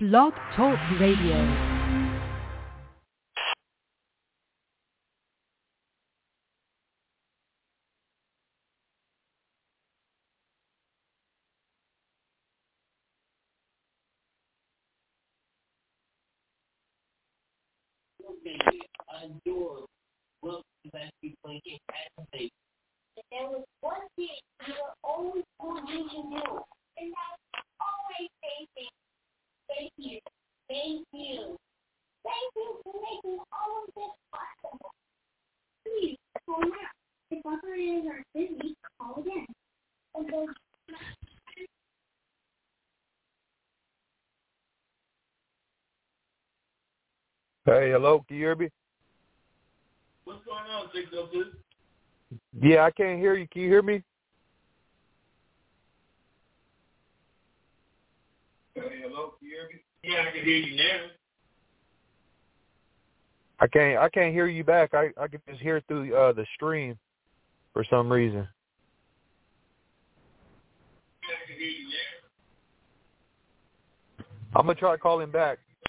Blog Talk Radio. There was one thing you were always wanting to do, and that's always saying thank you, thank you, thank you for making all of this possible. Please call now. If operators are busy, call again. Hey, hello, can you hear me? What's going on, 602? Yeah, I can't hear you. Can you hear me? Hey, hello, can you hear me? Yeah, I can hear you now. I can't hear you back. I can just hear it through the stream for some reason. Yeah, I can hear you now. I'm gonna try calling back.